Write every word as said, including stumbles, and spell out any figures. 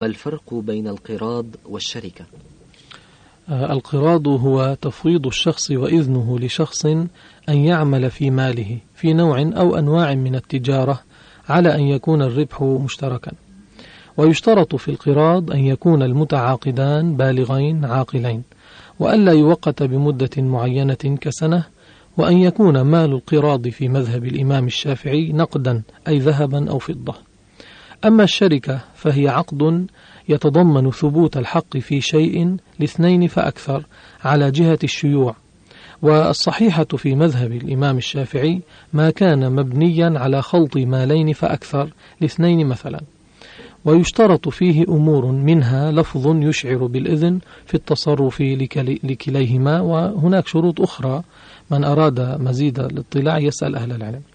ما الفرق بين القراض والشركة؟ القراض هو تفويض الشخص وإذنه لشخص أن يعمل في ماله في نوع أو أنواع من التجارة على أن يكون الربح مشتركا. ويشترط في القراض أن يكون المتعاقدان بالغين عاقلين، وألا يوقت بمدة معينة كسنة، وأن يكون مال القراض في مذهب الإمام الشافعي نقدا أي ذهبا أو فضة. أما الشركة فهي عقد يتضمن ثبوت الحق في شيء لاثنين فأكثر على جهة الشيوع، والصحيحة في مذهب الإمام الشافعي ما كان مبنيا على خلط مالين فأكثر لاثنين مثلا. ويشترط فيه أمور منها لفظ يشعر بالإذن في التصرف لكليهما، وهناك شروط أخرى من أراد مزيد الاطلاع يسأل أهل العلم.